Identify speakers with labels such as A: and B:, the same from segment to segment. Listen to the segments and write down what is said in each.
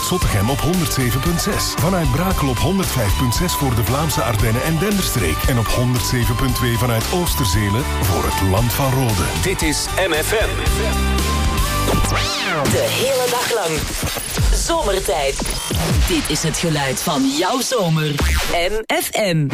A: Zottegem op 107.6. Vanuit Brakel op 105.6 voor de Vlaamse Ardennen en Denderstreek. En op 107.2 vanuit Oosterzeelen voor het Land van Rode.
B: Dit is MFM.
C: De hele dag lang. Zomertijd. Dit is het geluid van jouw zomer. MFM.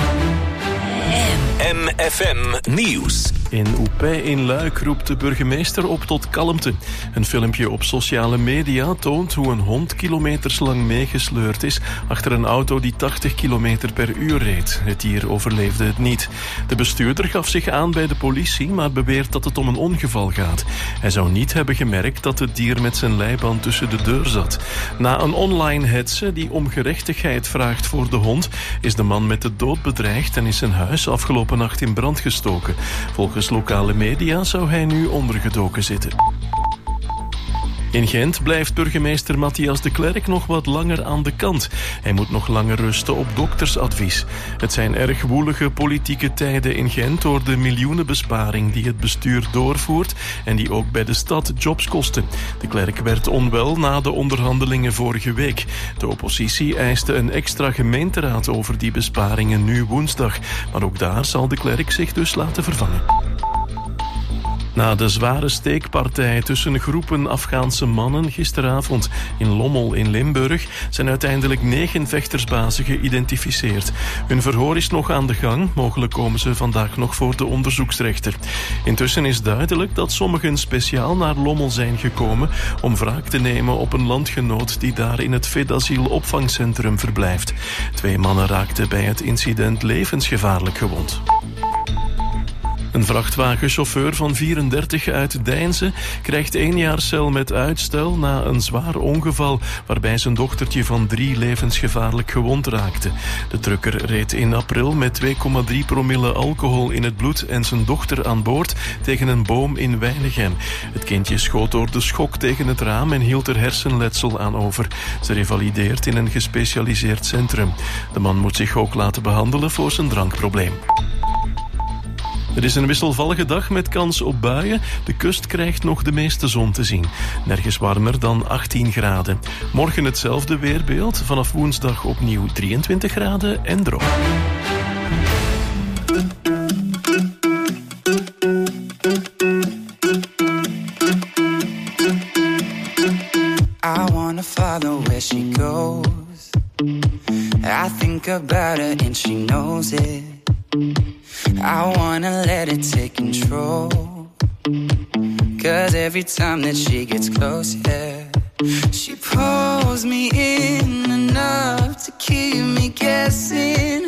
B: MFM Nieuws.
D: In Oupey in Luik roept de burgemeester op tot kalmte. Een filmpje op sociale media toont hoe een hond kilometerslang meegesleurd is achter een auto die 80 km per uur reed. Het dier overleefde het niet. De bestuurder gaf zich aan bij de politie, maar beweert dat het om een ongeval gaat. Hij zou niet hebben gemerkt dat het dier met zijn leiband tussen de deur zat. Na een online hetze die om gerechtigheid vraagt voor de hond, is de man met de dood bedreigd en is zijn huis afgelopen nacht in brand gestoken. Volgens lokale media zou hij nu ondergedoken zitten. In Gent blijft burgemeester Matthias de Klerk nog wat langer aan de kant. Hij moet nog langer rusten op doktersadvies. Het zijn erg woelige politieke tijden in Gent door de miljoenenbesparing die het bestuur doorvoert en die ook bij de stad jobs kosten. De Klerk werd onwel na de onderhandelingen vorige week. De oppositie eiste een extra gemeenteraad over die besparingen nu woensdag. Maar ook daar zal de Klerk zich dus laten vervangen. Na de zware steekpartij tussen groepen Afghaanse mannen gisteravond in Lommel in Limburg zijn uiteindelijk 9 vechtersbazen geïdentificeerd. Hun verhoor is nog aan de gang. Mogelijk komen ze vandaag nog voor de onderzoeksrechter. Intussen is duidelijk dat sommigen speciaal naar Lommel zijn gekomen om wraak te nemen op een landgenoot die daar in het Vedasiel opvangcentrum verblijft. 2 mannen raakten bij het incident levensgevaarlijk gewond. Een vrachtwagenchauffeur van 34 uit Deinze krijgt 1 jaar cel met uitstel na een zwaar ongeval waarbij zijn dochtertje van 3 levensgevaarlijk gewond raakte. De trucker reed in april met 2,3 promille alcohol in het bloed en zijn dochter aan boord tegen een boom in Weinigem. Het kindje schoot door de schok tegen het raam en hield er hersenletsel aan over. Ze revalideert in een gespecialiseerd centrum. De man moet zich ook laten behandelen voor zijn drankprobleem. Het is een wisselvallige dag met kans op buien. De kust krijgt nog de meeste zon te zien. Nergens warmer dan 18 graden. Morgen hetzelfde weerbeeld. Vanaf woensdag opnieuw 23 graden en droog.
E: I wanna follow where she goes. I think about her and she knows it. I wanna let it take control. 'Cause every time that she gets close, yeah, she pulls me in enough to keep me guessing.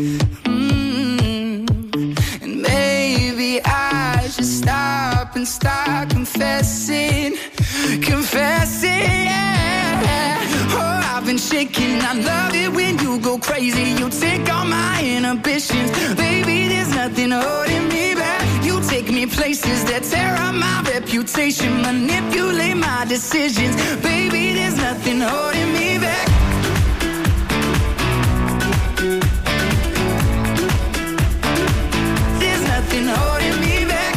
E: And maybe I should stop and start confessing. Confessing, yeah. Oh, I've been shaking. I love it when you go crazy. You take all my inhibitions. Baby, there's nothing holding me back. You take me places that tear up my reputation. Manipulate my decisions. Baby, there's nothing holding me back. There's nothing holding me back.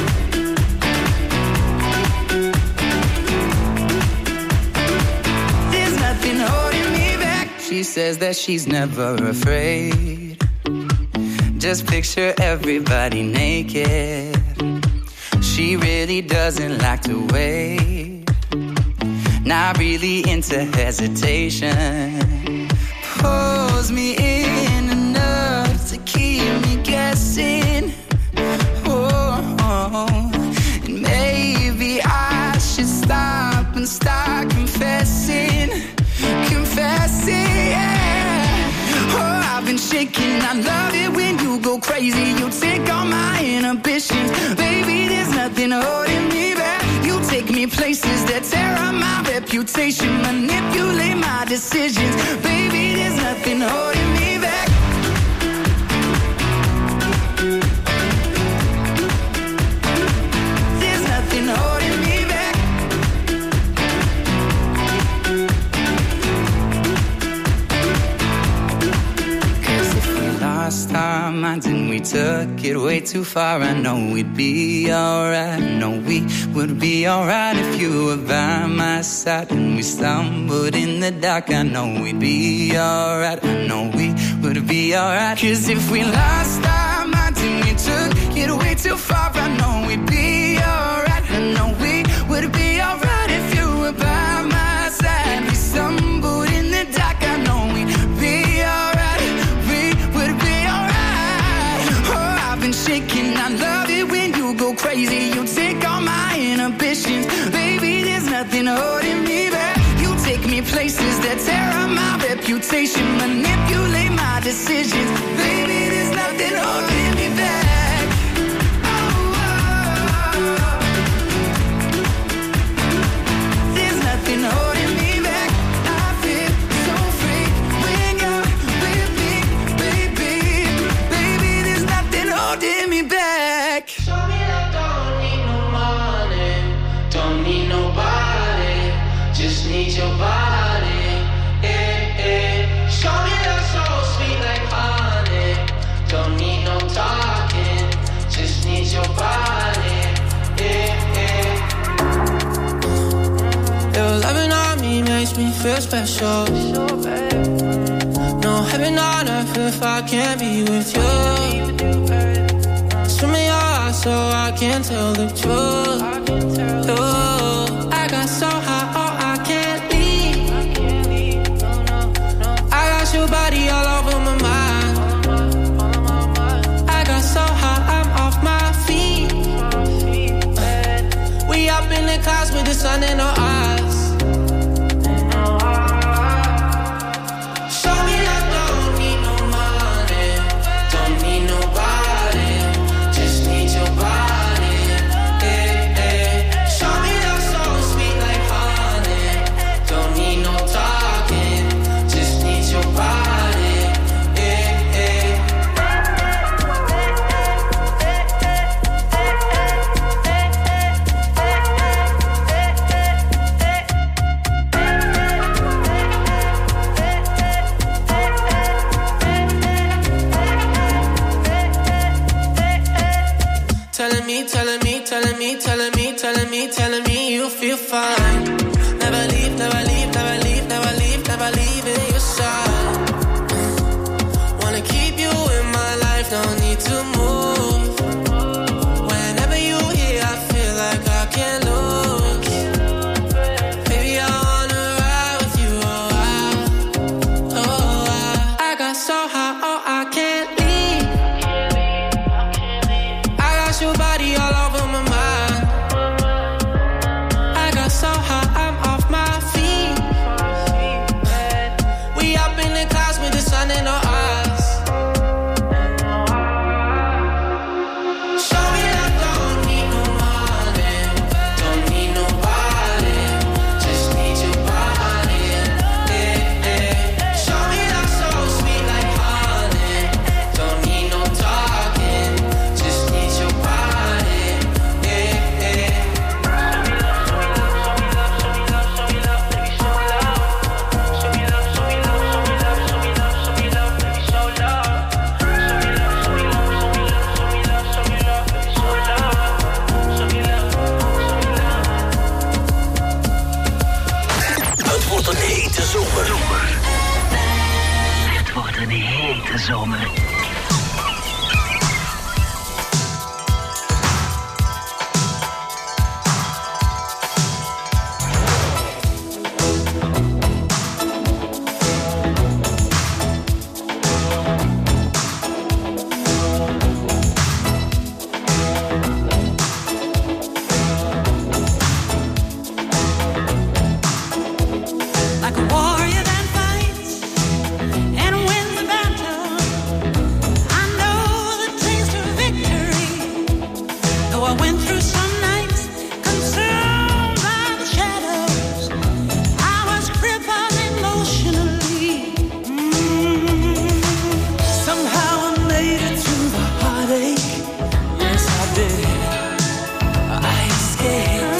E: There's nothing holding me back. She says that she's never afraid. Just picture everybody naked. She really doesn't like to wait. Not really into hesitation. Pulls me in enough to keep me guessing. Oh, and maybe I should stop and start confessing. Confessing, yeah. Oh, I've been shaking. I love it when you go crazy. You take all my inhibitions. Baby, there's nothing holding me back. You take me places that tear up my reputation. Manipulate my decisions. Baby, there's nothing holding me back. There's nothing holding me back. Cause if we lost our minds, minds and we took it way too far. I know we'd be alright. I know we would be alright if you were by my side. And we stumbled in the dark. I know we'd be alright. I know we would be alright. 'Cause if we lost our minds and we took it way too far, I know we'd be alright. I know we would be alright if you were by my side. We stumbled in the dark. I know we'd be alright. We would be alright. Oh, I've been shaking. I love it when you go crazy. You take all my inhibitions. Baby, there's nothing holding me back. You take me places that tear up my reputation. Manipulate my decisions. Baby, there's nothing holding me back. Oh, oh, oh. There's nothing holding me back. I feel so free when you're with me, baby. Baby, there's nothing holding me back.
F: Show me that don't need no money, don't need nobody, just need your body. Eh, eh. Show me that so sweet like honey, don't need no talking, just need your body. Eh, eh. Your loving on me makes me feel special. No heaven on earth if I can't be with you. Swim in your eyes so I can tell the truth. I got so high, oh, I can't leave. I got your body all over my mind. I got so high, I'm off my feet. We up in the clouds with the sun in our eyes. Show me that don't need no money, don't need nobody, just need your body. Eh, eh. Show me that so sweet like honey, don't need no talking, just need your body. Eh, eh. Telling me, telling me, telling me, telling me, telling me, telling me you feel fine. Never leave, never leave, never leave, never leave, never leave in your side. Wanna keep you in my life, don't need to move. Whenever you here, I feel like I can't lose. Baby, I wanna ride with you, oh, I got so high, oh, I can't leave. I got your body all over my mind. I got so high, I'm off my feet. We up in the clouds with the sun in our eyes. Show me that don't need no money, don't need nobody, just need your body. Eh, eh. Show me that so sweet like honey, don't need no talking, just need your body. Eh, eh.
B: Het wordt een hete zomer.
C: Het wordt een hete zomer.
G: Like a warrior that fights and wins the battle. I know the taste of victory. Though I went through some nights consumed by the shadows, I was crippled emotionally. Somehow I made it through the heartache. Yes, I did. I escaped.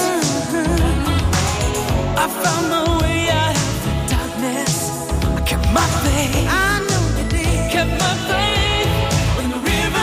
G: I found my way out of the darkness. I kept my faith. I know you did. Kept my faith when the river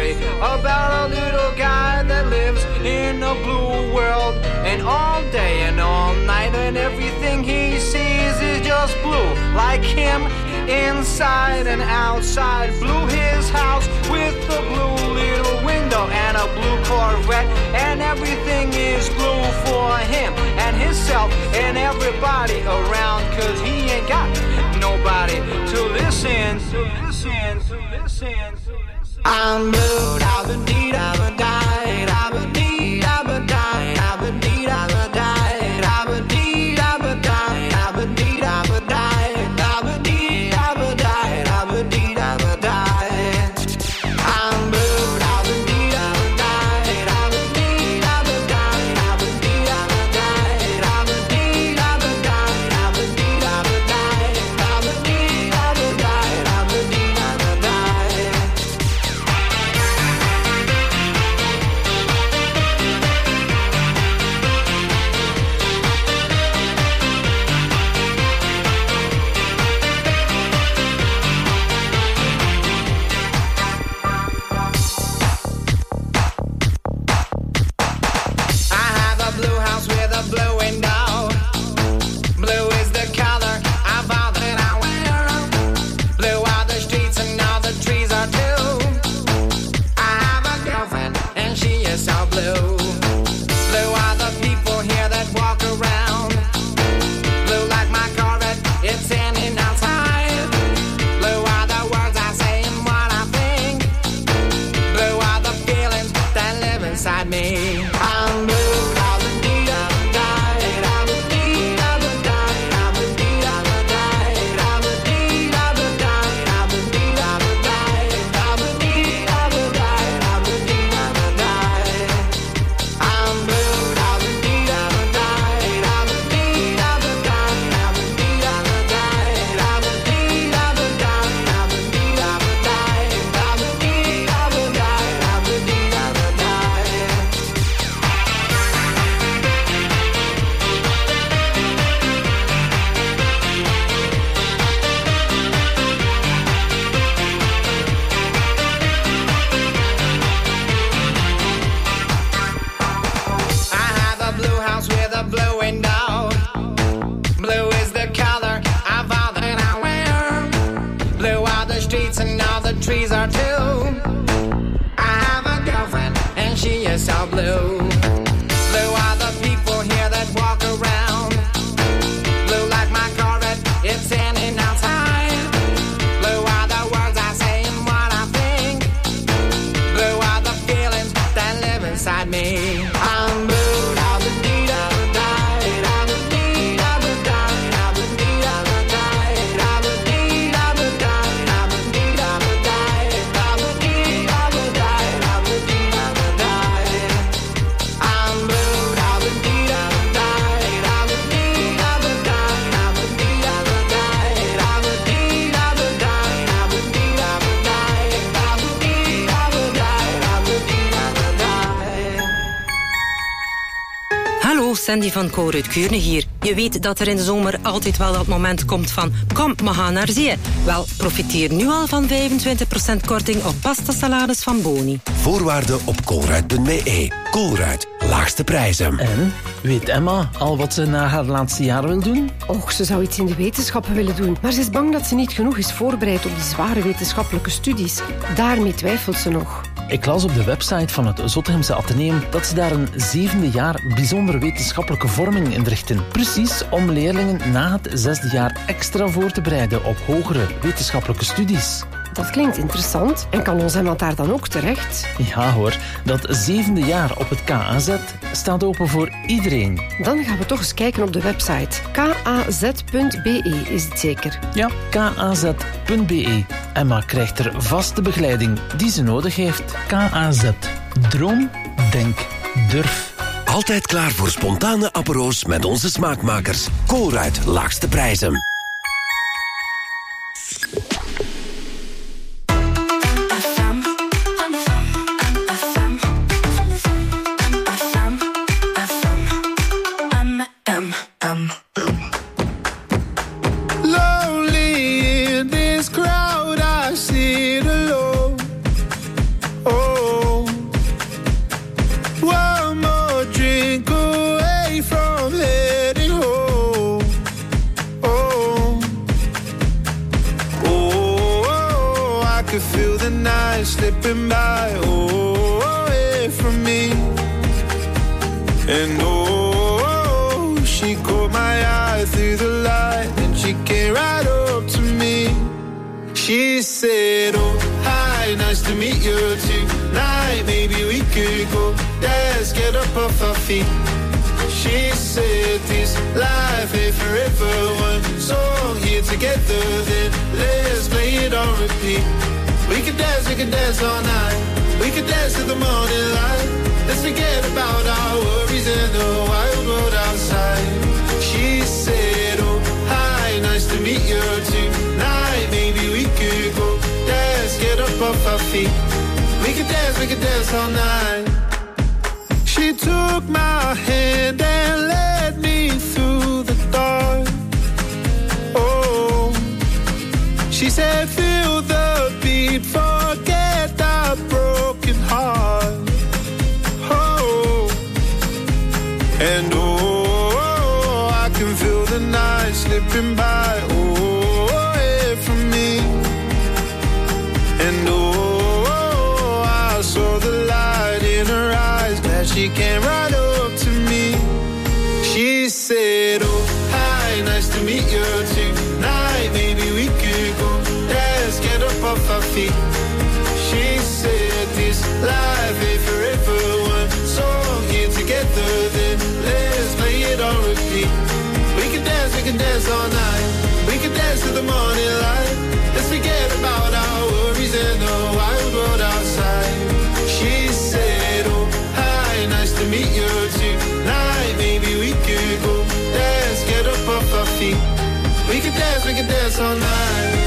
H: story about a little guy that lives in a blue world. And all day and all night, and everything he sees is just blue. Like him, inside and outside. Blue his house with a blue little window and a blue Corvette. And everything is blue for him and himself and everybody around. Cause he ain't got nobody to listen, to listen, to listen, to listen. I'm blue, da-ba-dee, da-ba-die, da-ba-dee, da-ba-die, da-ba-dee, da-ba-die, da-ba-dee, da-ba-die, da-ba-dee, da-ba-die, da-ba-dee, da-ba-die, da-ba-dee, da-ba-die. I'm blue, da-ba-dee, da-ba-die, da-ba-dee, da-ba-die, da-ba-dee, da-ba-die, da-ba-dee, da-ba-die, da-ba-dee, da-ba-die, da-ba-dee, da-ba-die, da-ba-dee, da-ba-die. I have a blue house with a blue window. Blue is the color of all that I wear. Blue are the streets and all the trees are too. I have a girlfriend and she is so blue. Blue are the people here that walk around. Blue like my Corvette, it's in and outside. Blue are the words I say and what I think. Blue are the feelings that live inside me. I'm blue. Trees are too. I have a girlfriend and she is so blue. Blue are the people here that walk around. Blue like my Corvette, it's in and outside. Blue are the words I say and what I think. Blue are the feelings that live inside me. I'm blue.
I: Sandy van Koor uit Kuurne hier. Je weet dat er in de zomer altijd wel dat moment komt van kom, we gaan naar zee. Wel, profiteer nu al van 25% korting op pasta salades van Boni.
B: Voorwaarden op koolruid.be. Koolruid, laagste prijzen.
J: En, weet Emma al wat ze na haar laatste jaar wil doen?
K: Och, ze zou iets in de wetenschappen willen doen. Maar ze is bang dat ze niet genoeg is voorbereid op die zware wetenschappelijke studies. Daarmee twijfelt ze nog.
J: Ik las op de website van het Zottegemse Atheneum dat ze daar een 7e jaar bijzondere wetenschappelijke vorming inrichten. Precies om leerlingen na het 6e jaar extra voor te bereiden op hogere wetenschappelijke studies.
K: Dat klinkt interessant. En kan ons iemand daar dan ook terecht?
J: Ja hoor, dat 7e jaar op het KAZ staat open voor iedereen.
K: Dan gaan we toch eens kijken op de website. kaz.be is het zeker?
J: Ja, kaz.be. Emma krijgt er vaste begeleiding die ze nodig heeft. KAZ. Droom, denk, durf.
B: Altijd klaar voor spontane apero's met onze smaakmakers. Koolruid, laagste prijzen.
E: Lonely in this crowd, I sit alone. Oh,
L: And oh, she caught my eye through the light, and she came right up to me. She said, oh, hi, nice to meet you tonight. Maybe we could go dance, get up off our feet. She said this life ain't forever. One song here together, then let's play it on repeat. We can dance all night. We can dance till the morning light. Let's forget about our worries and the wild world outside. She said, oh, hi, nice to meet you tonight. Maybe we could go dance, get up off our feet. We can dance all night. She took my hand and led me through the dark. Oh, she said, feel the beat, forget our broken heart. Oh, and oh, I can feel the night slipping by. Oh, away from me. And oh, I saw the light in her eyes. Glad she came right up to me. She said, oh, hi, nice to meet you tonight. Maybe we could go dance, get up off our feet. She said this life ain't forever. One song here together, then let's play it on repeat. We can dance all night. We can dance till the morning light. Let's forget about our worries and the wild world outside. She said, oh, hi, nice to meet you tonight. Maybe we could go dance, get up off our feet. We can dance all night.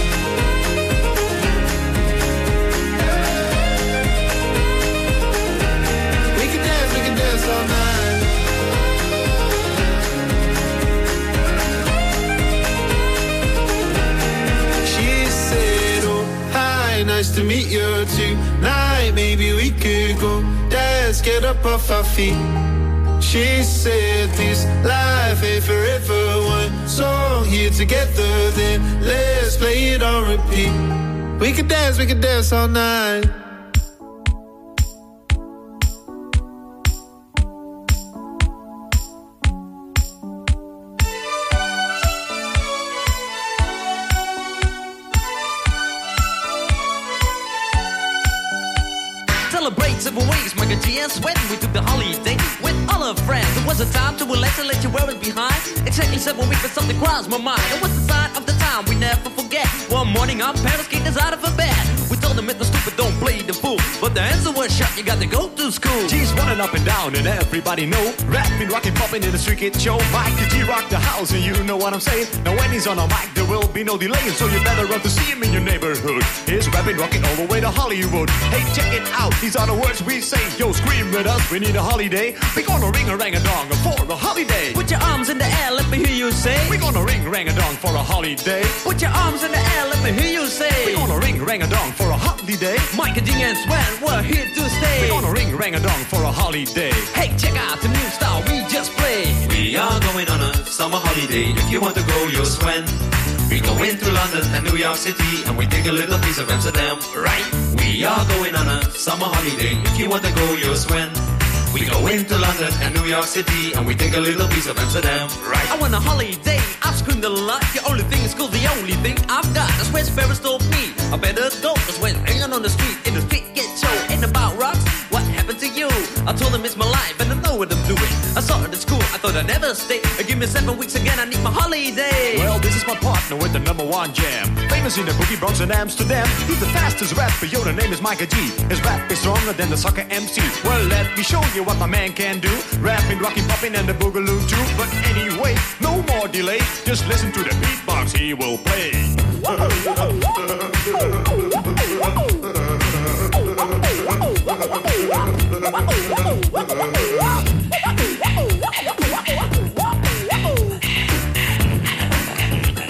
L: We can dance all night. She said, oh, hi, nice to meet you tonight. Maybe we could go dance, get up off our feet. She said this life ain't forever. One song here together, then let's play it on repeat. We can dance all night.
M: Celebrate 7 weeks, Mike and G and Sweat. We took the holiday with all our friends. It was a time to relax and let your worries behind. Exactly 7 weeks, but something crossed my mind. It was the sign of the time we never forget. One morning our parents kicked us out of a bed. We told them it's no stupid, don't play the fool. But the answer was shut, you got to go to school.
N: G's running up and down and everybody know. Rapping, rocking, popping in the street kid show. Mike and G rock the house and you know what I'm saying. Now when he's on a mic there will be no delay. So you better run to see him in your neighborhood. He's rapping, rocking all the way to Hollywood. Hey, check it out, these are the words we say. Yo, scream with us, we need a holiday. We gonna ring a rang-a-dong for a holiday.
M: Put your arms in the air, let me hear you say.
N: We gonna ring rang-a-dong for a holiday.
M: Put your arms in the air, let me hear you say.
N: We gonna ring rang-a-dong for a holiday.
M: Mike and G and Swan, we're here to stay.
N: We gonna ring rang-a-dong for a holiday.
M: Hey, check out the new style we just played.
O: We are going on a summer holiday. If you want to go, you'll swim. We go into London and New York City, and we take a little piece of Amsterdam, right? We are going on a summer holiday. If you want to go, you'll swim. We go into London and New York City, and we take a little piece of Amsterdam, right?
M: I want a holiday, I've screamed a lot. The only thing is cool, the only thing I've got. That's where Sparrows told me I better go. Cause when hanging on the street, in the street get show. Ain't about rocks, what happened to you? I told him it's my life and I know what I'm doing. I saw it at school, I thought I'd never stay. Give me 7 weeks again, I need my holiday.
N: Well, this is my partner with the #1 jam. Famous in the Boogie Bronx in Amsterdam. He's the fastest rapper, yo, the name is Micah G. His rap is stronger than the soccer MC. Well, let me show you what my man can do. Rapping, rocking, popping, and the boogaloo too. But anyway, no more delay. Just listen to the beatbox he will play.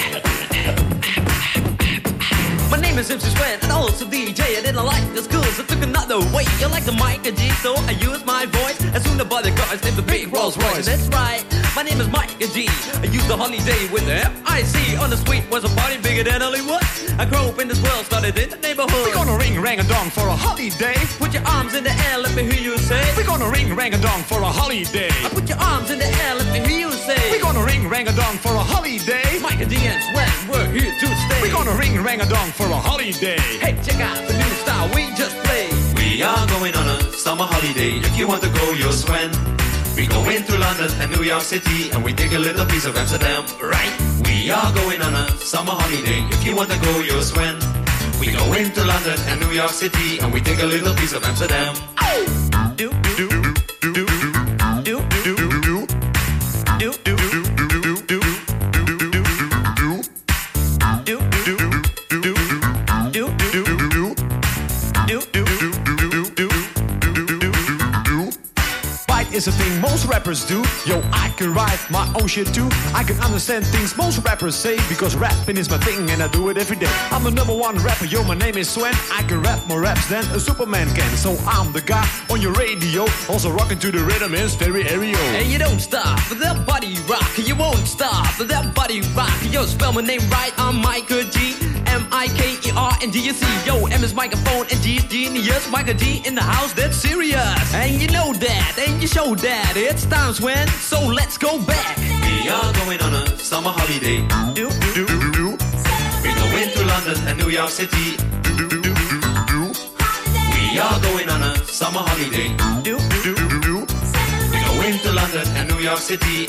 M: My name is MC Swan and also DJ. I didn't like the school, so took look another way. You're like the Micah G, so I use my voice. As soon as the cars named the big Rolls Royce. That's right, my name is Micah G. I used the holiday with the F-I-C. On the street was a party bigger than Hollywood. I grew up in this world, started in the neighborhood.
N: We're gonna ring rang a dong for a holiday.
M: Put your arms in the air, let me hear you say.
N: We're gonna ring rang a dong for a holiday.
M: I put your arms in the air, let me hear you say.
N: We're gonna ring rang a dong for a holiday.
M: Micah D and Swen, we're here to stay.
N: We're gonna ring rang a dong for a holiday.
M: Hey, check out the new style we just played.
O: We are going on a summer holiday. If you want to go, you'll swim. We go into London and New York City, and we take a little piece of Amsterdam, right? We are going on a summer holiday. If you want to go, you'll swim. We go into London and New York City, and we take a little piece of Amsterdam.
M: Do, do, do, do, do, do, do, do, do, do.
N: Is a thing most rappers do. Yo, I can write my own shit too. I can understand things most rappers say, because rapping is my thing and I do it every day. I'm the #1 rapper, yo, my name is Swen. I can rap more raps than a Superman can. So I'm the guy on your radio, also rocking to the rhythm in stereo.
M: And you don't stop with that body rock. You won't stop with that body rock. Yo, spell my name right, I'm Micah G. M-I-K-E-R-N-D-U-C. Yo, M is microphone and G is genius. Micah G in the house, that's serious. And you know that, and you show that. It's time, Swen, so let's go back.
O: We are going on a summer holiday.
M: Do, do, do, do.
O: We go into London and New York City. We are going on a summer holiday.
M: Do, do, do, do.
O: We go into London and New York City.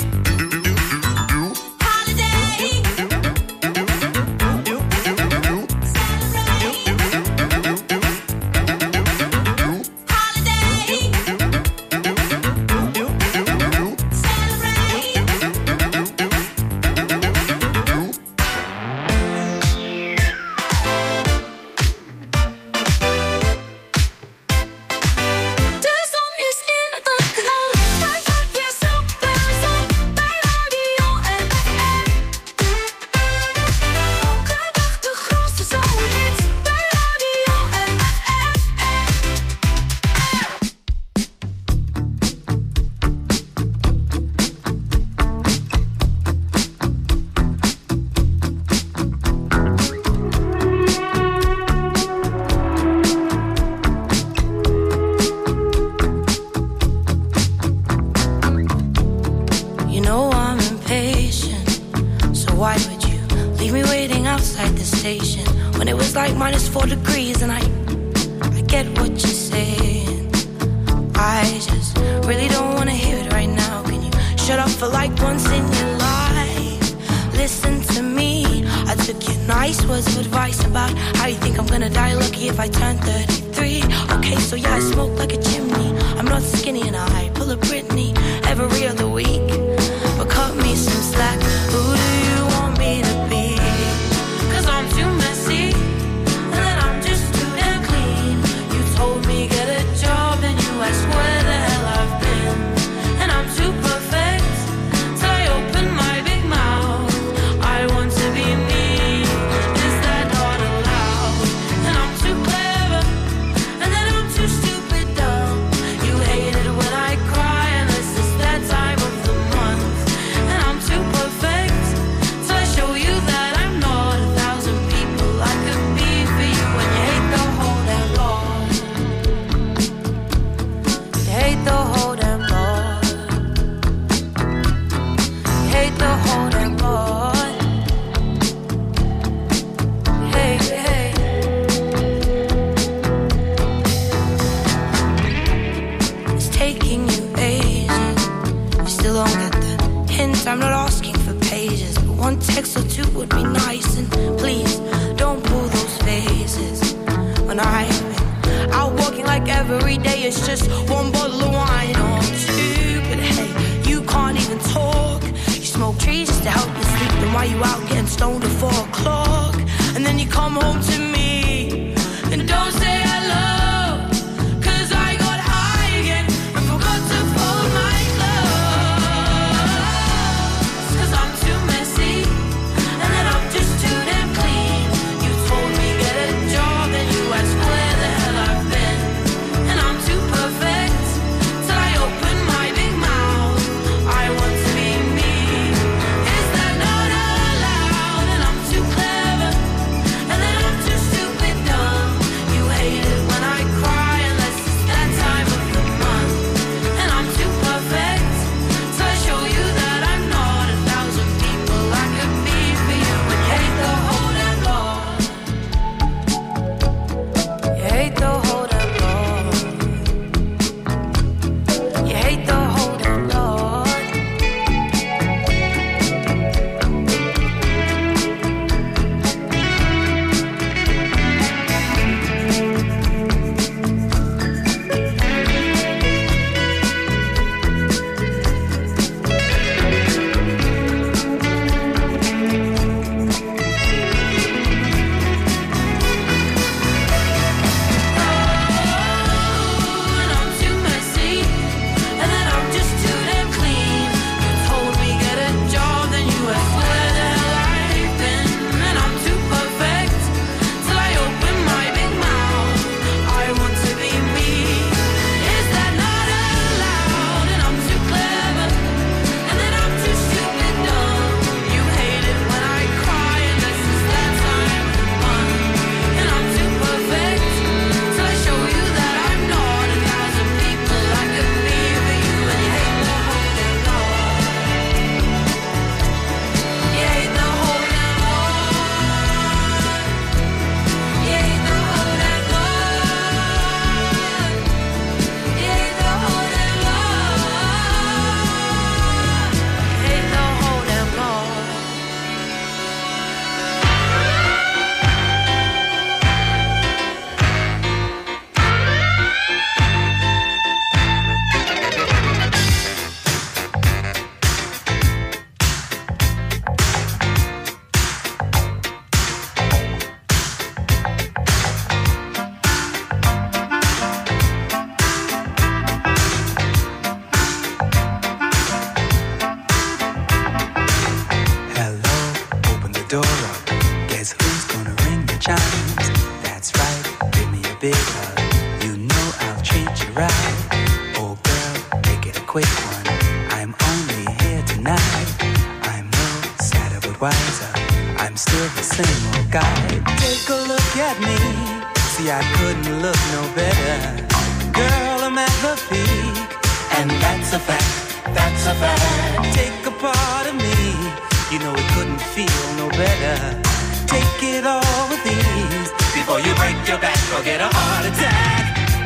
P: right. Oh girl, make it a quick one. I'm only here tonight. I'm no sadder but wiser. I'm still the same old guy. Take a look at me. See, I couldn't look no better. Girl, I'm at the peak, and that's a fact. That's a fact. Take a part of me. You know it couldn't feel no better. Take it all with ease before you break your back or get a heart attack.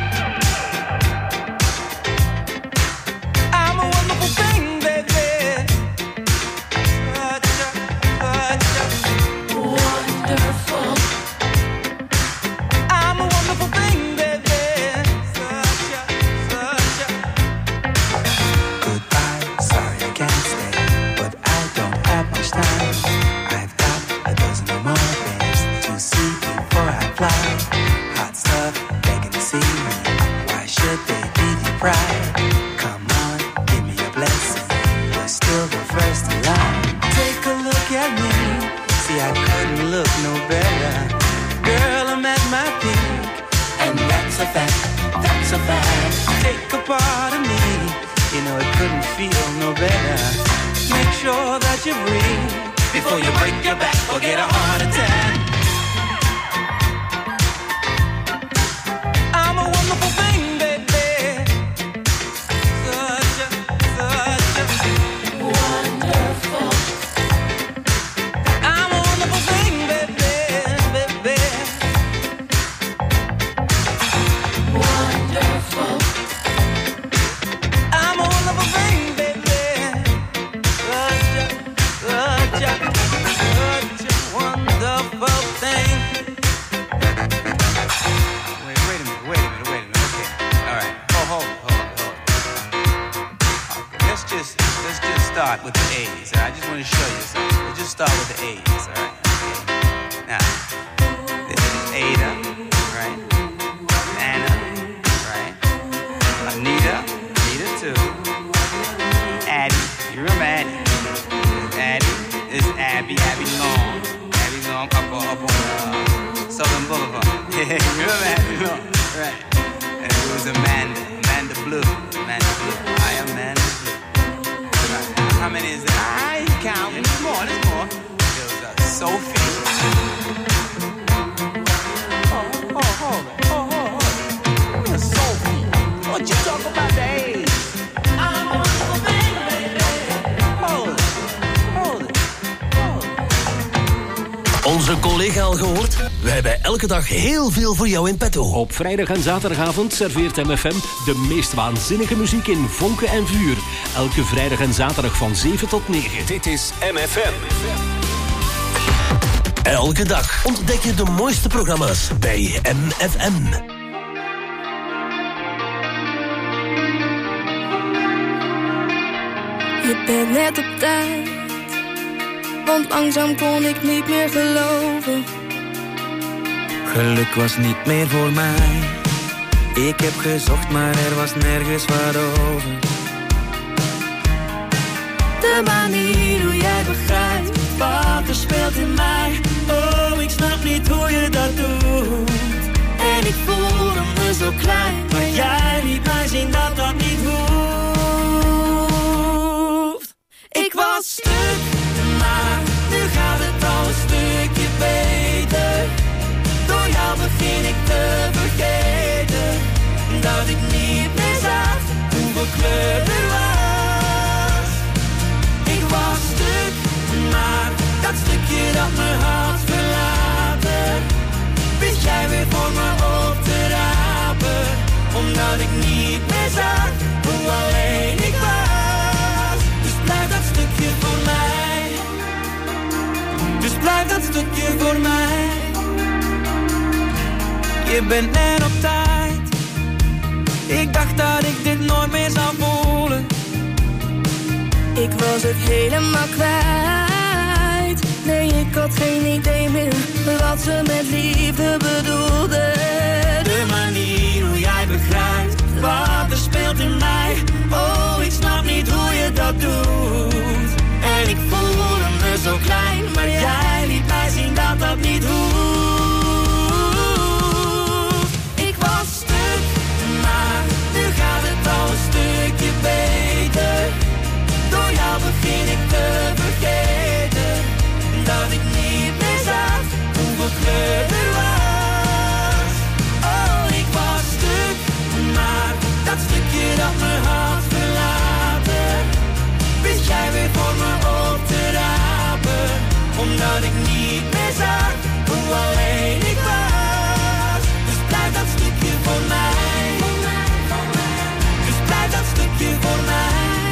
P: I'm a wonderful thing, baby. Wonderful. I'm a wonderful thing, baby. Goodbye, sorry I can't stay, but I don't have much time. I've got a dozen or more things to see before I fly. Hot stuff, begging to see me. Why should they be deprived? Come on, give me a blessing. You're still the first in line. Take a look at me. See, I couldn't look no better. Girl, I'm at my peak, and that's a fact. That's a fact. Take a part of me. You know it couldn't feel no better. Make sure that you breathe before you break your back or get a heart attack. I'm a wonderful thing, baby. Such a wonderful. I'm a wonderful thing, baby, baby. Wonderful. I'm a wonderful thing, baby. Such a wonderful thing. Wait a minute. Okay. All right. Hold on. Okay, let's just start with the A's. I just want to show you something. Let's just start with the A's. All right. Okay. Now, this is Ada, right? Anna, right? Anita too. Addie, you remember Addie? This is Abby Long. Up on Southern Boulevard. Yeah, you remember Abby Long? Right. And it was Amanda Blue. I am Amanda Blue. Right. How many is that? I ain't counting. There's more. There was Sophie. Hold on. Sophie. What you talk about the age? I'm a wonderful thing, baby. Hold it.
B: Onze collega al gehoord? We hebben elke dag heel veel voor jou in petto.
Q: Op vrijdag en zaterdagavond serveert MFM de meest waanzinnige muziek in vonken en vuur. Elke vrijdag en zaterdag van 7 tot 9.
B: Dit is MFM. Elke dag ontdek je de mooiste programma's bij MFM.
R: Je bent net op tijd, want langzaam kon ik niet meer geloven.
P: Geluk was niet meer voor mij. Ik heb gezocht, maar er was nergens wat over.
R: De manier hoe jij begrijpt wat er speelt in mij. Oh, ik snap niet hoe je dat doet. En ik voelde me zo klein, maar jij liet mij zien dat dat niet hoeft. Ik was stuk, maar nu gaat het al een stukje beter. Door jou begin ik te vergeten dat ik niet meer zag hoeveel kleur er was. Ik was stuk, maar dat stukje dat me had verlaten, wist jij weer voor me op te rapen. Omdat ik niet meer zag hoe alleen ik was. Dus blijf dat stukje voor mij. Dus blijf dat stukje voor mij. Je bent net op tijd. Ik dacht dat ik dit nooit meer zou voelen. Ik was het helemaal kwijt. Nee, ik had geen idee meer wat ze met liefde bedoelde. De manier hoe jij begrijpt wat er speelt in mij. Oh, ik snap niet hoe je dat doet. En ik voelde me zo klein, maar jij liet mij zien dat dat niet hoeft. Ik was stuk, maar nu begin ik te vergeten dat ik niet meer zag hoeveel kleur er was. Oh, ik was stuk, maar dat stukje dat me had verlaten, wist jij weer voor me op te rapen, omdat ik niet meer zag hoe alleen ik was. Dus blijf dat stukje voor mij, dus blijf dat stukje voor mij.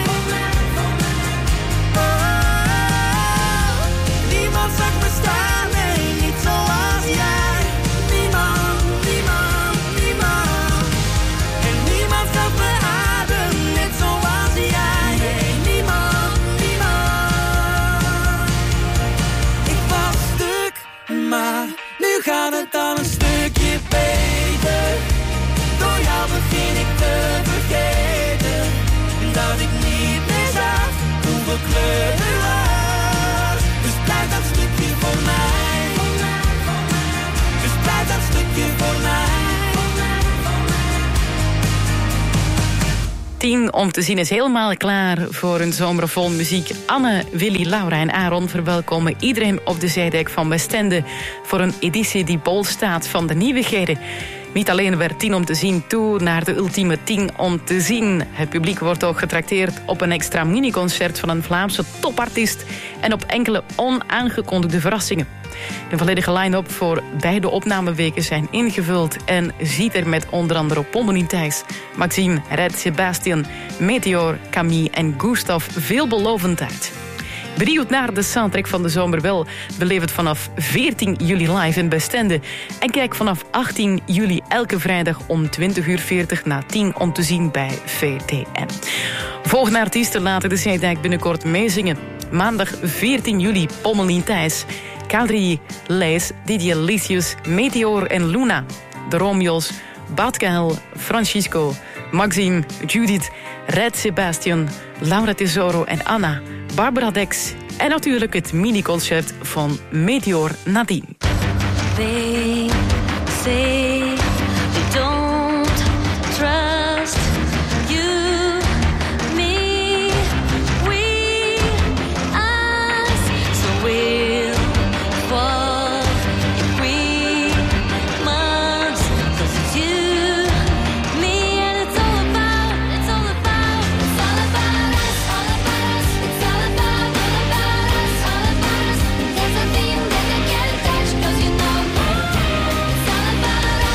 R: Oh, niemand zag me staan, nee, niet zoals jij. Niemand, niemand, niemand. En niemand gaf me adem, net zoals jij. Nee, niemand, niemand. Ik was stuk, maar nu gaat het dan een stukje beter. Door jou begin ik te vergeten dat ik niet meer zag hoeveel kleur er was. Dus blijf dat stukje voor mij. Dus blijf dat stukje voor mij.
S: 10 om te zien is helemaal klaar voor een zomer vol muziek. Anne, Willy, Laura en Aaron verwelkomen iedereen op de zijdijk van Westende voor een editie die bol staat van de nieuwigheden. Niet alleen werd 10 om te zien toe naar de ultieme 10 om te zien. Het publiek wordt ook getrakteerd op een extra miniconcert van een Vlaamse topartiest en op enkele onaangekondigde verrassingen. De volledige line-up voor beide opnameweken zijn ingevuld en ziet er met onder andere Pommelien Thijs, Maxime, Red, Sebastian, Meteor, Camille en Gustav veelbelovend uit. Benieuwd naar de soundtrack van de zomer wel? Beleef het vanaf 14 juli live in Westende. En kijk vanaf 18 juli elke vrijdag om 20:40 na 10 om te zien bij VTM. Volgende artiesten laten de Zijdijk binnenkort meezingen. Maandag 14 juli Pommelien Thijs, Kadri, Lees, Didier Licius, Meteor en Luna. De Romeo's, Badkael, Francisco, Maxime, Judith, Red Sebastian, Laura Tesoro en Anna, Barbara Dex en natuurlijk het miniconcert van Meteor Nadine.
T: They say they don't trust you, me, we, us, so we'll fall if we must. 'Cause it's you, me, and it's all about us, all about us, all about us. It's all about us, all about us. There's a thing that I can't touch 'cause you know it's all about us.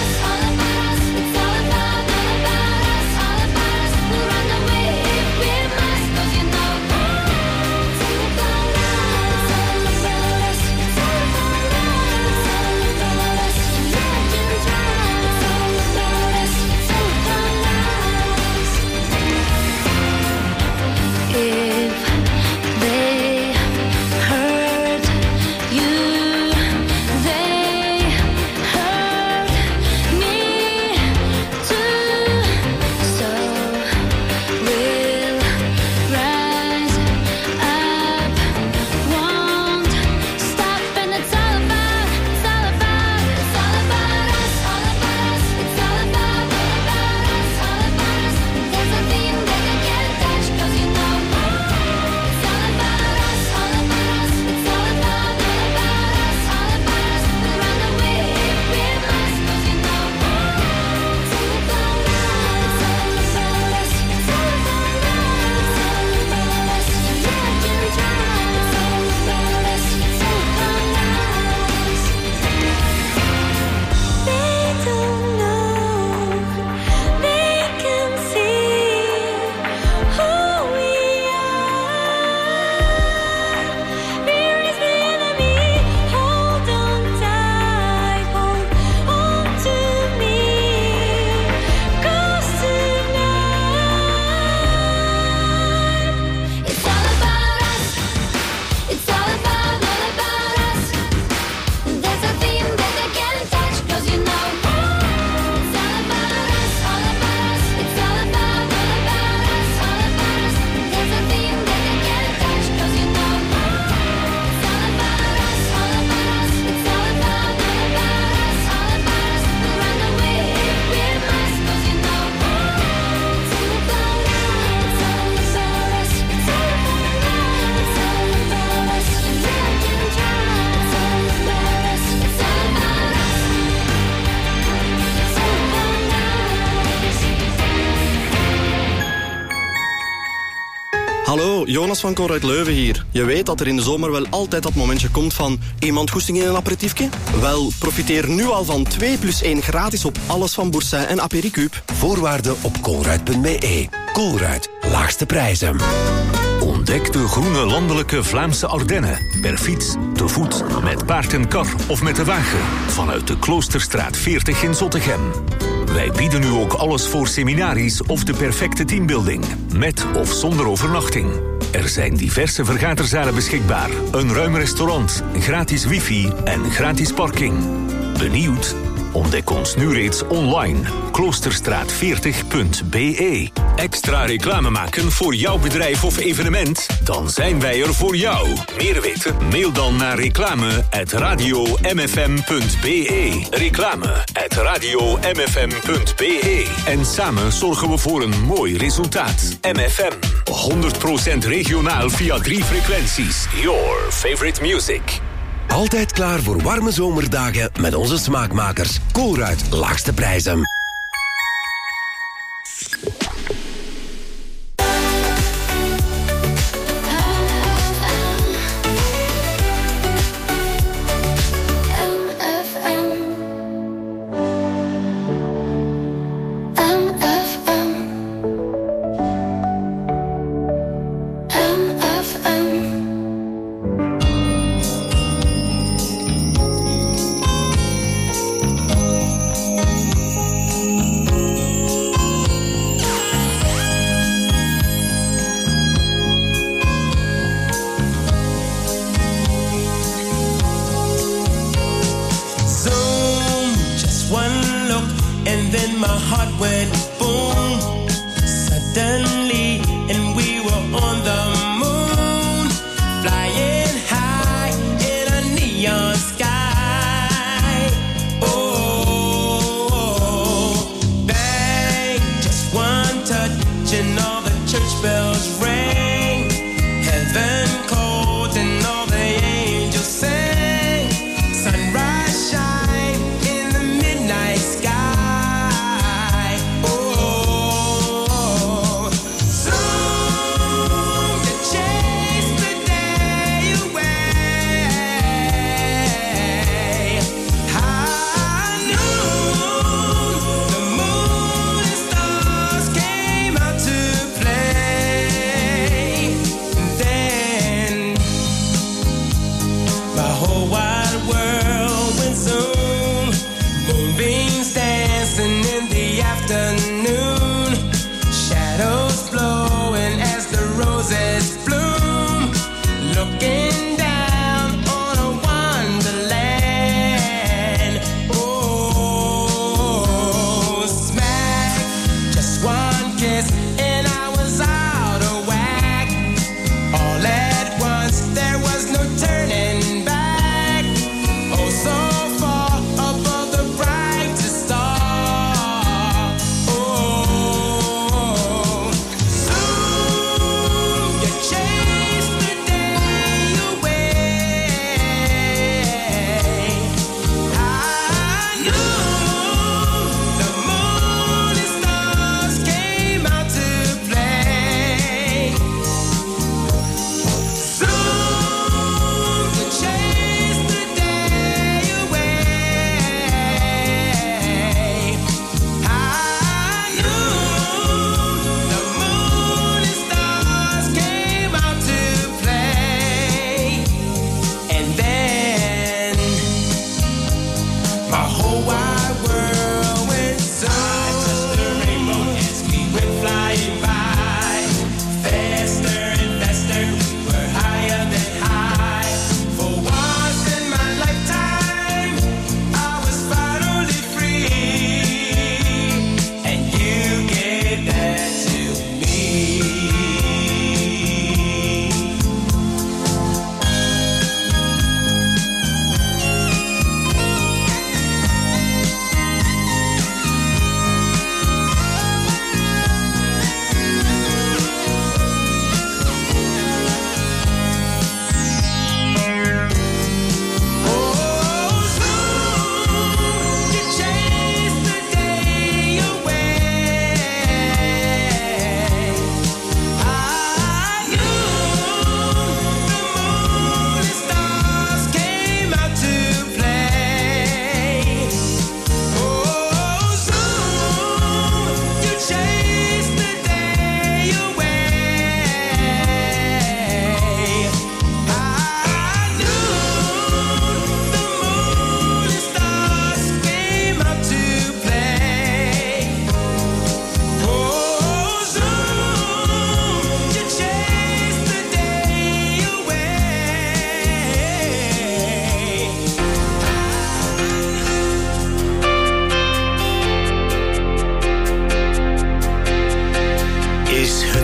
U: Hallo, Jonas van Cor uit Leuven hier. Je weet dat er in de zomer wel altijd dat momentje komt van iemand goesting in een aperitiefje? Wel, profiteer nu al van 2+1 gratis op alles van Boursin en Apericube.
B: Voorwaarden op colruyt.be. Colruyt, laagste prijzen.
V: Ontdek de groene landelijke Vlaamse Ardennen. Per fiets, te voet, met paard en kar of met de wagen. Vanuit de Kloosterstraat 40 in Zottegem. Wij bieden nu ook alles voor seminaries of de perfecte teambuilding. Met of zonder overnachting. Er zijn diverse vergaderzalen beschikbaar. Een ruim restaurant, gratis wifi en gratis parking. Benieuwd? Ontdek ons nu reeds online. Kloosterstraat40.be. Extra reclame maken voor jouw bedrijf of evenement? Dan zijn wij er voor jou. Meer weten? Mail dan naar reclame@radiomfm.be. Reclame@radiomfm.be. En samen zorgen we voor een mooi resultaat. MFM. 100% regionaal via 3 frequenties. Your favorite music.
B: Altijd klaar voor warme zomerdagen met onze smaakmakers. Colruyt, laagste prijzen.
R: Play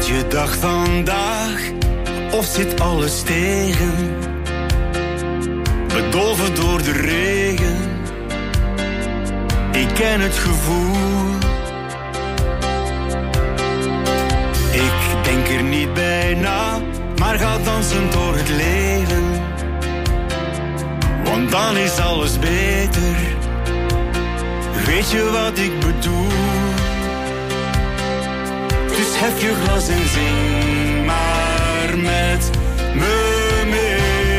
L: Wordt je dag vandaag of zit alles tegen? Bedolven door de regen. Ik ken het gevoel. Ik denk er niet bij na, maar ga dansen door het leven. Want dan is alles beter. Weet je wat ik bedoel? Dus hef je glas en zing maar met me mee.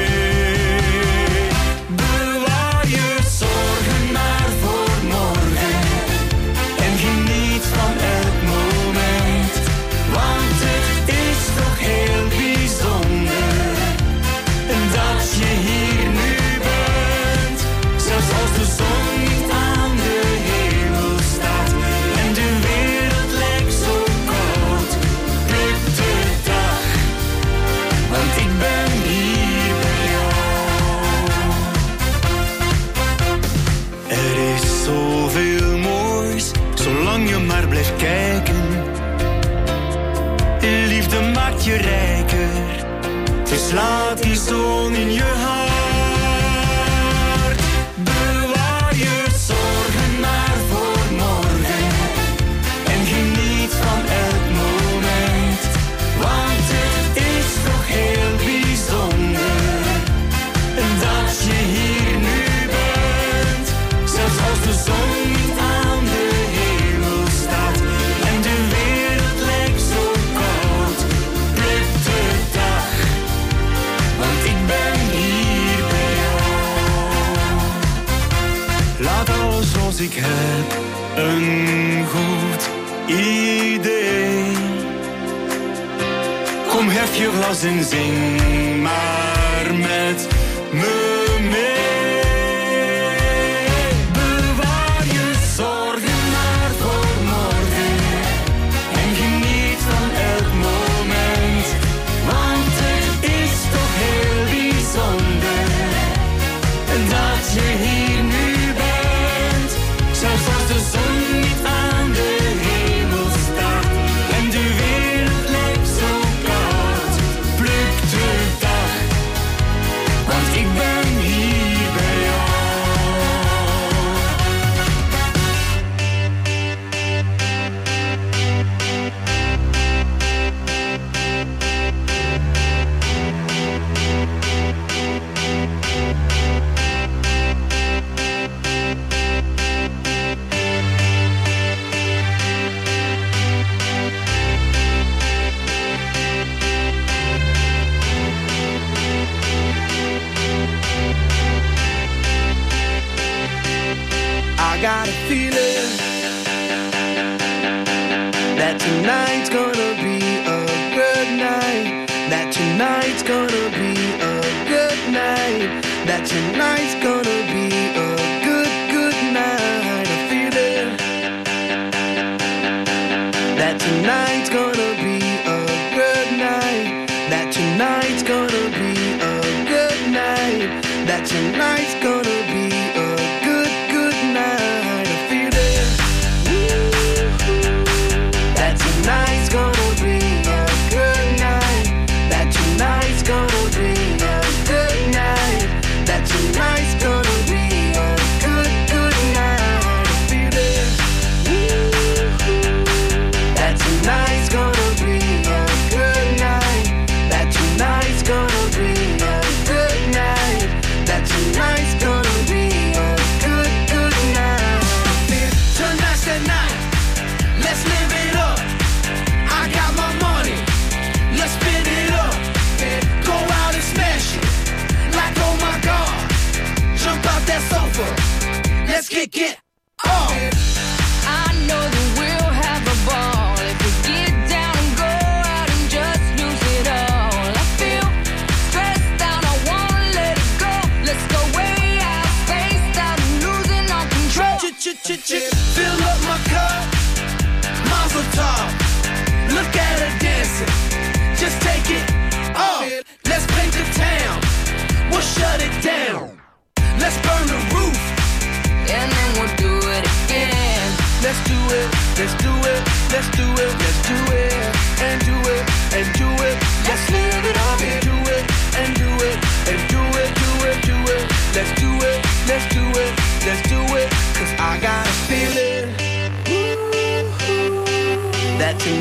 L: Bewaar je zorgen maar voor morgen en geniet van elk moment. Want het is toch heel bijzonder dat je hier nu bent. Zelfs als de zon niet aan de hemel staat en de wereld lijkt zo koud, pluk de dag, want ik ben hier bij jou. Er is zoveel moois, zolang je maar blijft kijken. Liefde maakt je rijker, dus laat die zon in je hart. Bewaar je zorgen maar voor morgen en geniet van elk moment. Want het is toch heel bijzonder dat je hier nu bent. Zelfs als de zon niet aan de hemel staat en de wereld lijkt zo koud, pluk de dag, want ik ben hier bij jou. Laat alles zoals ik heb een goed idee. Kom, hef je glas en zing maar met me mee. Bewaar je zorgen maar voor morgen en geniet van elk moment. Want het is toch heel bijzonder dat je hier nu bent. Zelfs als de zon niet aan de hemel staat en de wereld lijkt zo koud, pluk de dag, want ik ben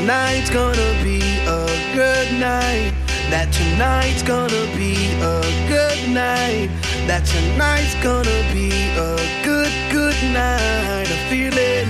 R: tonight's gonna be a good night. That tonight's gonna be a good night. That tonight's gonna be a good, good night. I feel it.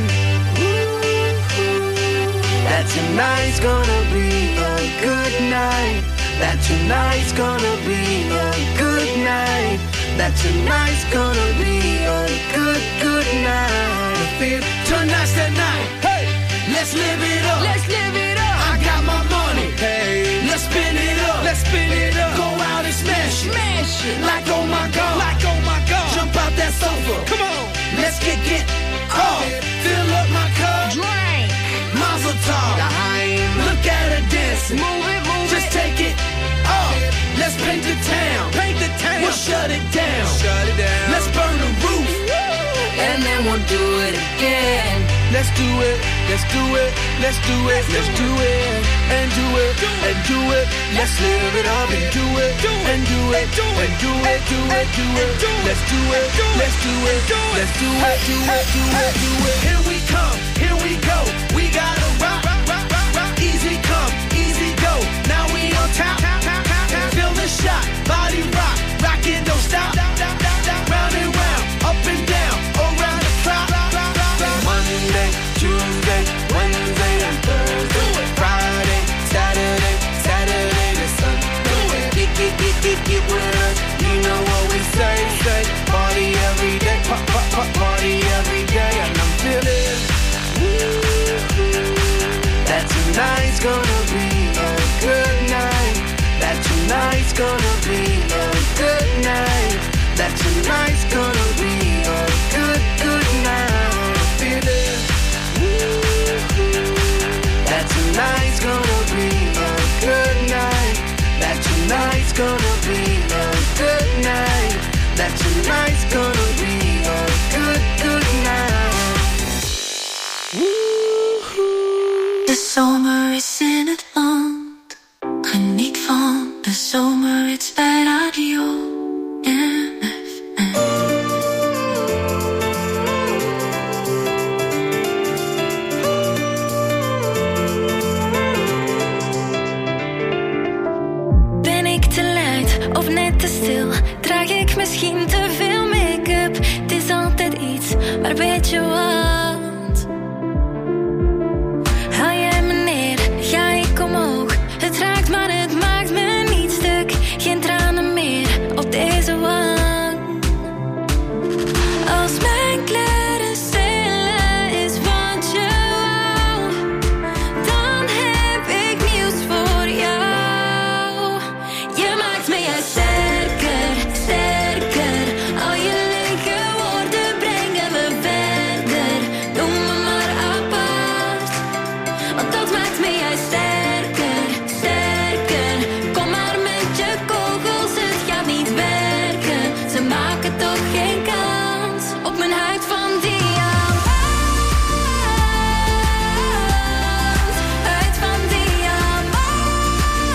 R: That tonight's gonna be a good night. That tonight's gonna be a good night. That tonight's gonna be a good, good night. I feel tonight's the night. Hey, let's live it up. Let's live it up. I got my money. Hey, let's spin it up. Let's spin it up. Go out and smash it. Smash it. Like oh my god. Like oh my god. Jump out that sofa. Come on. Let's get off. Fill up my cup. Drink. Mazel tov. Look at her dancing. Move it, move just it. Just take it off. Let's paint the town. Paint the town. We'll shut it down. Shut it down. Let's burn the roof. And then we'll do it again. Let's do it. Let's do it. Let's do it. Let's do it. And do it. And do it. Let's live it up and do it. And do it. And do it. Do it. Do it. Let's do it. Let's do it. Let's do it. Do it. Do it. Do it. Here we come. Here we go. We gotta rock. Easy come. Easy go. Now we on top. Feel the shot. Body rock. Rockin', don't stop. Round and round. Up and down. Around the clock. Monday, Tuesday, Wednesday, and Thursday. Friday, Saturday, Saturday to Sunday. Get with us. You know what we say. Party every day. Party every day. And I'm feeling that tonight's gonna be a good night. That tonight's gonna be a good night. That tonight's gonna be a good, good night. I feel it. That tonight's gonna be a good night. That tonight's gonna be a good night. That tonight's gonna be a good, good night.
T: De zomer is in het land. Geniet van de zomerhits bij Radio MFM. Ben ik te luid of net te stil? Draag ik misschien te veel make-up? Het is altijd iets, maar weet je wat? Haal jij me neer, ga ik omhoog. Het raakt, maar het maakt me niet stuk. Geen tranen meer op deze wang. Als mijn kleuren stelen is wat je wou, dan heb ik nieuws voor jou. Je maakt me juist sterker, sterker. Al je lege woorden brengen me verder. Noem me maar apart, want dat maakt me juist sterker, sterker. Kom maar met je kogels, het gaat niet werken. Ze maken toch geen kans op mijn huid van diamant. Huid van diamant.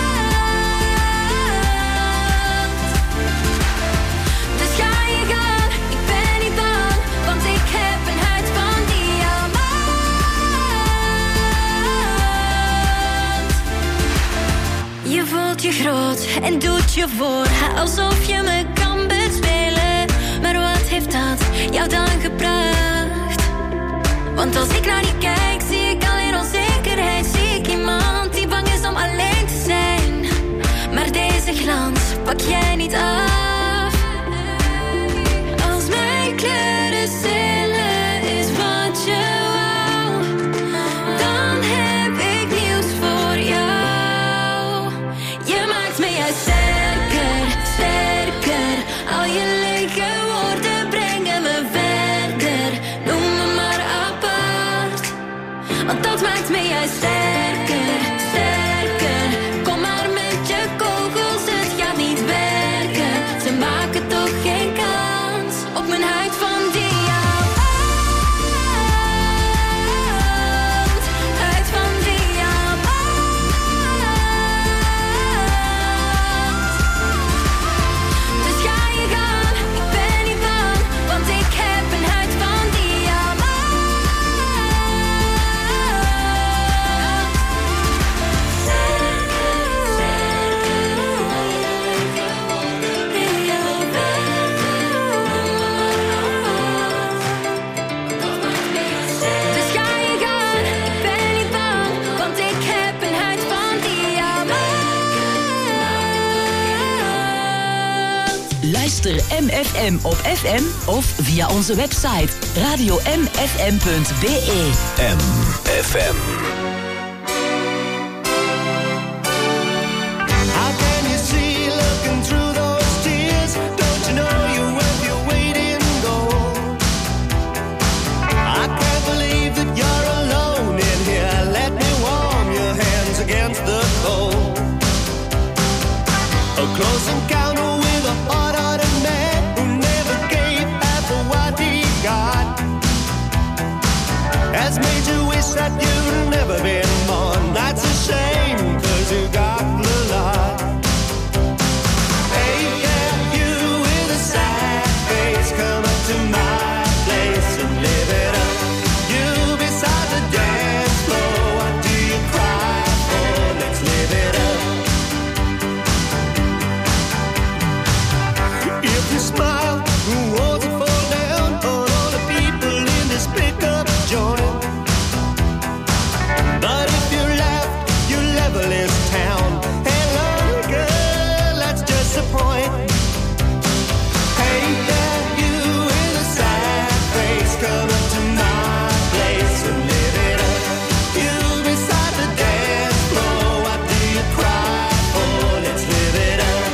T: Dus ga je gang, ik ben niet bang, want ik heb een huid van diamant. Je voelt je groot en doet je voor, alsof je me kan bespelen. Maar wat heeft dat jou dan gebracht? Want als ik naar je kijk, zie ik alleen onzekerheid. Zie ik iemand die bang is om alleen te zijn. Maar deze glans pak jij niet af. Als mijn kleuren stelen is wat je wou, dan heb ik nieuws voor jou. Je maakt me juist sterker, sterker. Al je lege woorden brengen me verder. Noem me maar apart, want dat maakt me juist sterker, sterker. Kom maar met je kogels, het gaat niet weg.
C: Beluister MFM op FM of via onze website radiomfm.be.
B: MFM.
R: How can you see looking through those tears? Don't you know you're worth your weight in gold? I can't believe that you're alone in here. Let me warm your hands against the cold. A close encounter with a hard-hearted man who never gave half of what he got has made you wish that you'd never been born. That's a shame, 'cause you got the lot. Hey, yeah, you with a sad face, come up to my place and live it up. You beside the dance floor, what do you cry for? Let's live it up. If you smile, who wants to fall down on all the people in this pickup joint? But if you laugh, you level this town. Hello, girl, that's just the point. Hey, yeah, you with a sad face, come up to my place and live it up. You beside the dance floor, what do you cry for? Let's live it up.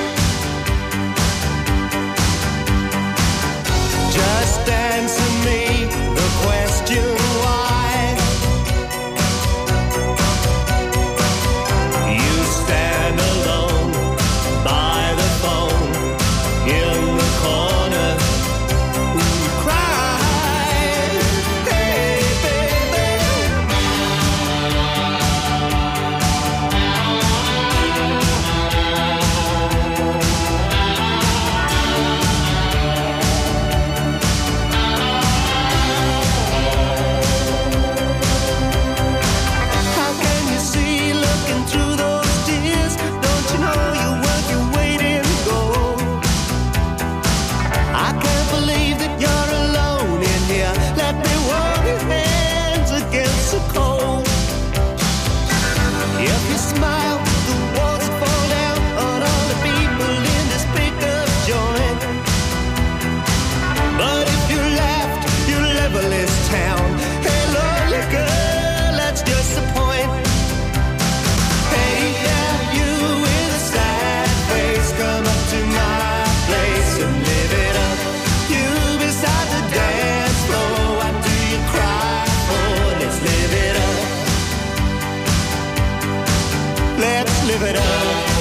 R: Just answer me the question why. You stand alone by the phone in the corner. Cry, hey baby. How can you see looking through those tears? Don't you know you're worth your weight in gold? I can't believe that you're alone in here. Let me warm your hands against the cold. If you smile, the walls fall down on all the people in this pickup joint. But if you laughed, you level this town. Hey, lonely girl, that's just the point. Hey, yeah, you with a sad face, come up to my place and live it up. You beside the dance floor, what do you cry for? Let's live it up. Let's live it up.